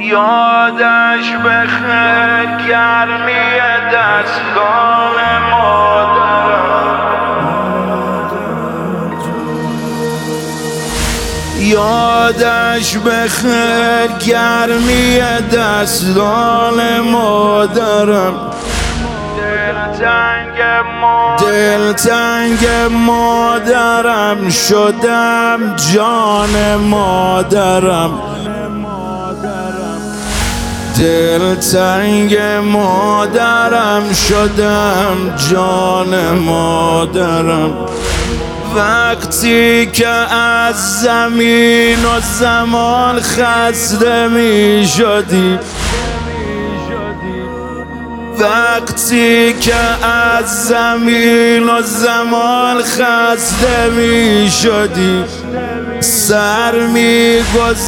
یادش بخیر گرمی دستان مادرم، یادش بخیر گرمی دستان مادرم. دلتنگ مادرم شدم جان مادرم، دلتنگ مادرم شدم جان مادرم. وقتی که از زمین و زمان خسته می شدی، وقتی که از زمین و زمان خسته می شدی، سر می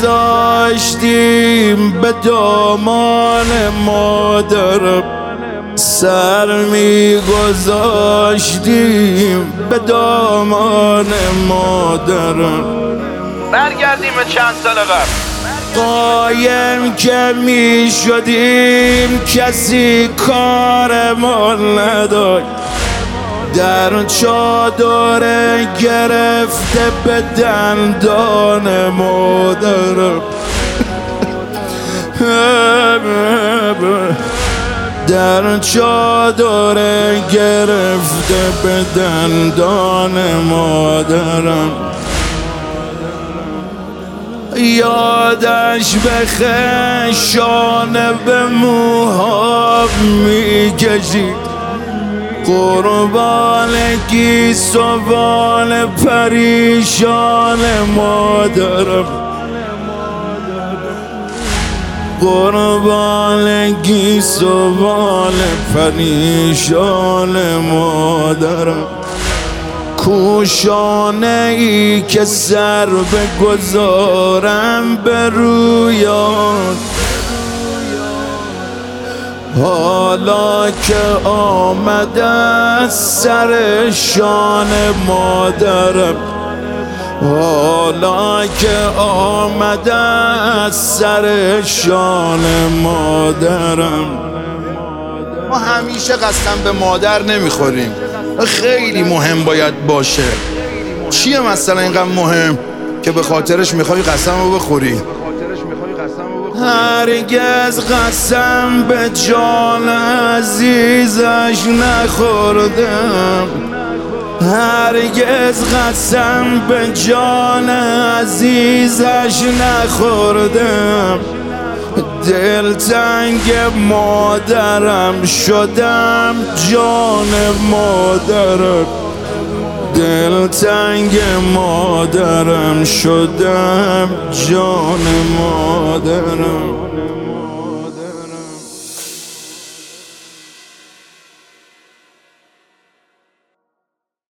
گذاشتیم به دامان مادرم، سر می گذاشتیم به دامان مادرم. برگردیم به چند سال قبل. قایم که می شدیم کسی کارمان نداشت، در چادر گرفته به دندان مادرم، در چادر گرفته به دندان مادرم. یادش بخیر شانه به موها می کشید، قربان گیسوان پریشان مادرم، قربان گیسوان پریشان مادرم. کوشانه ای که سر بگذارم به رویان، حالا که آمده سر شان مادرم، حالا که آمده سر شان مادرم. ما همیشه قسم به مادر نمیخوریم، خیلی مهم باید باشه. چیه مثلا اینقدر مهم که به خاطرش میخوای قسم رو بخوری؟ هرگز قسم به جان عزیزش نخوردم، هرگز قسم به جان عزیزش نخوردم. دلتنگ مادرم شدم جان مادرم، دلتنگ مادرم شدم جان مادرم.